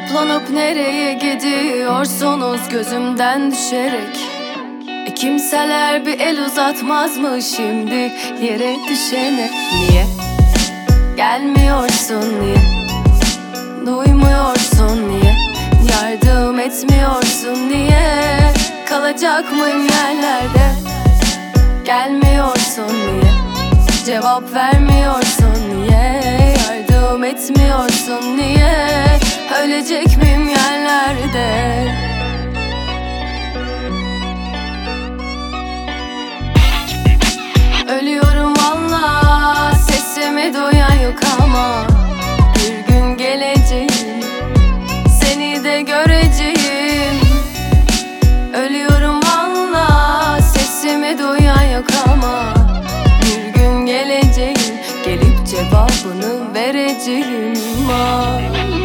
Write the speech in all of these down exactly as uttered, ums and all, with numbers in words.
Toplanıp nereye gidiyorsunuz gözümden düşerek? E kimseler bir el uzatmaz mı şimdi yere düşene? Niye gelmiyorsun, niye duymuyorsun, niye yardım etmiyorsun, niye kalacak mıyım yerlerde? Gelmiyorsun, niye cevap vermiyorsun, niye yardım etmiyorsun, niye ölecek miyim yerlerde? Ölüyorum valla, sesimi duyan yok ama bir gün geleceğim, seni de göreceğim. Ölüyorum valla, sesimi duyan yok ama bir gün geleceğim, gelip cevabını vereceğim. Ah.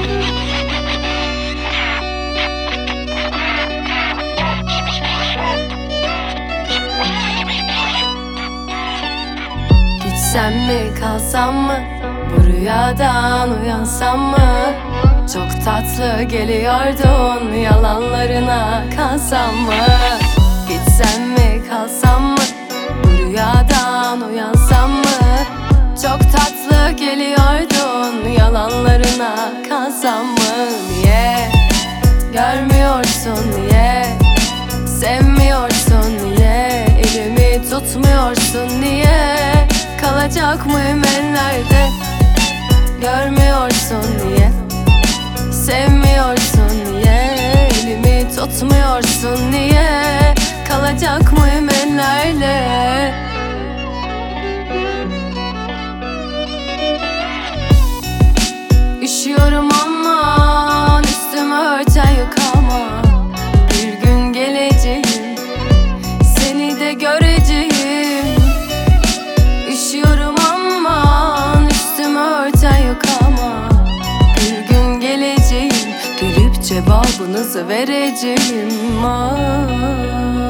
Gitsem mi kalsam mı, bu rüyadan uyansam mı? Çok tatlı geliyordun, yalanlarına kalsam mı? Gitsem mi kalsam mı, bu rüyadan uyansam mı? Çok tatlı geliyordun, yalanlarına kalsam mı? Niye görmüyorsun, niye sevmiyorsun, niye elimi tutmuyorsun, niye kalacak mıyım ellerde? Görmüyorsun, niye sevmiyorsun, niye elimi tutmuyorsun, niye kalacak mıyım ellerde? Üşüyorum aman, üstümü örten yok ama bir gün geleceğim, seni de göreceğim. Üşüyorum aman, üstümü örten yok ama bir gün geleceğim, gelip cevabınızı vereceğim. Ah.